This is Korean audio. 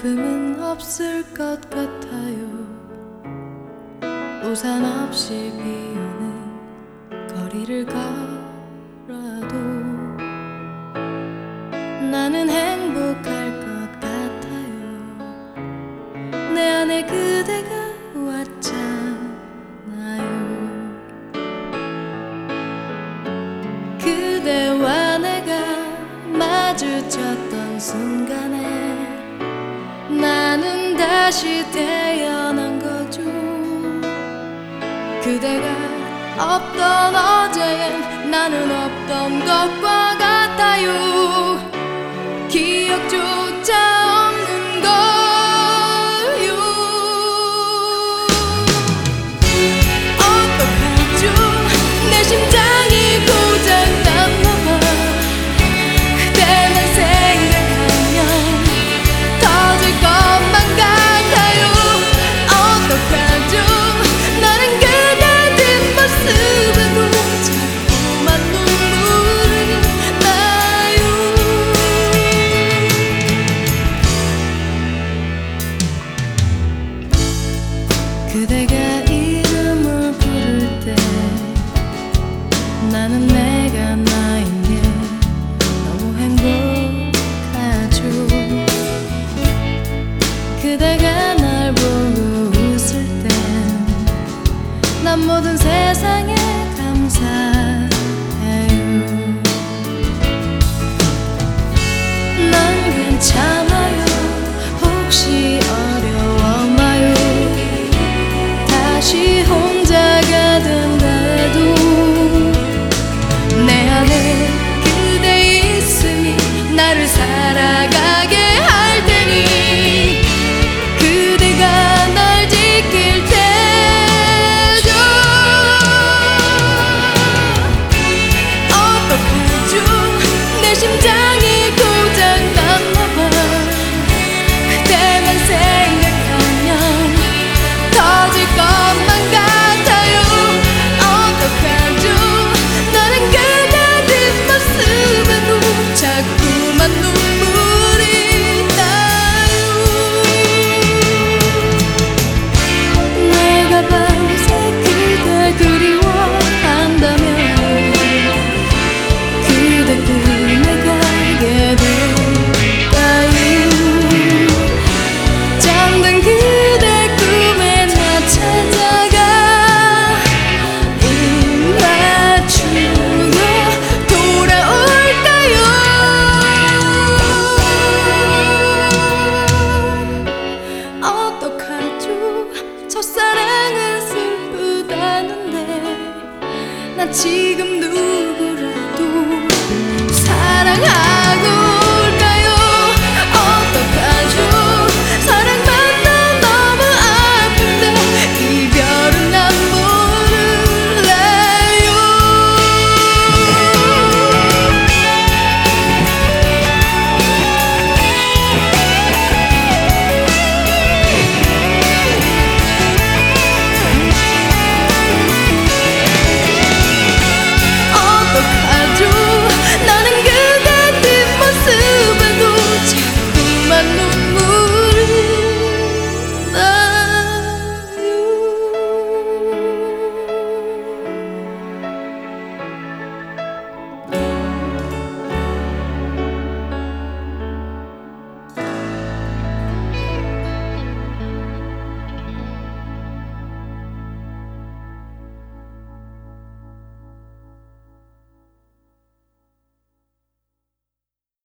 슬픔은 없을 것 같아요. 우산 없이 비오는 거리를 걸어도 나는 행복할 것 같아요. 내 안에 그대가 왔잖아요. 그대와 내가 마주쳤던 순간에 나는 다시 태어난 거죠. 그대가 없던 어제엔 나는 없던 것과 같아요. 기억조차 없는 거요. 어떡하죠? 내 심장이 고장났나봐. 그대만 생각하면 터질 것만 같아요. 어떡하죠? 나는 그대 뒷모습에도 자꾸만 눈물이 나요. 그대가 이름을 부를 때 나는 내가 나인 게 너무 행복하죠. 그대가 날 보고 웃을 땐 난 모든 세상에 감사해요. 난 괜찮아요. 혹시 어려웠나요? 다시 혼자가 된다도 내 안에 그대 있음이 나를 살아가게 할 테니 그대가 날 지킬 테죠. 어떡하죠? 내 심장이 고장났나봐. 그대만 생각하면 터질 것만 같아요. 어떡하죠? 나는 그대 뒷모습에도 자꾸만 눈물이 나요. 내가 밤새 그대 그리워한다면 그대 꿈에 가게 될까요? 잠든 그대 꿈에 나 찾아가 입 맞추고 돌아올까요? 어떡하죠? 첫사랑은 슬프다는데 나 지금